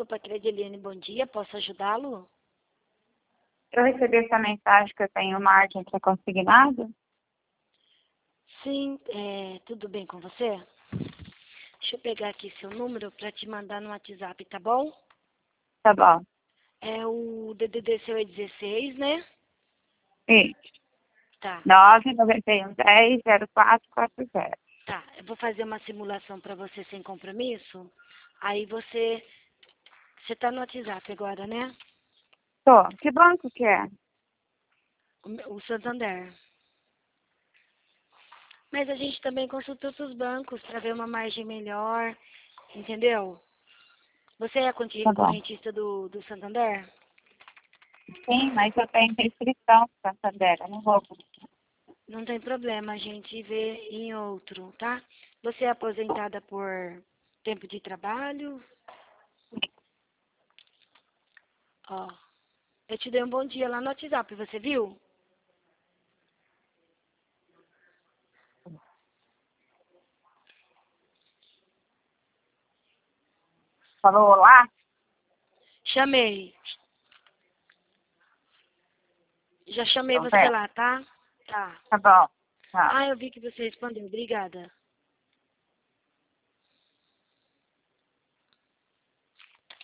Opa, Crediliane, bom dia. Posso ajudá-lo? Eu recebi essa mensagem que eu tenho margem para consignado? Sim, tudo bem com você? Deixa eu pegar aqui seu número para te mandar no WhatsApp, tá bom? Tá bom. É o DDD seu é 16, né? Sim. Tá, 991100440. tá. Eu vou fazer uma simulação para você sem compromisso. Aí você tá no WhatsApp agora, né? Tô. Que banco que é? O Santander. Mas a gente também consulta outros bancos para ver uma margem melhor, entendeu? Você é Tá bom. correntista do Santander? Sim, mas eu tenho restrição para Santander. Eu não vou. Não tem problema, a gente vê em outro, tá? Você é aposentada por tempo de trabalho? Ó, eu te dei um bom dia lá no WhatsApp, você viu? Falou olá? Chamei. Já chamei Então, você pera. lá, tá? Tá. Tá bom. Tá. Ah, eu vi que você respondeu. Obrigada.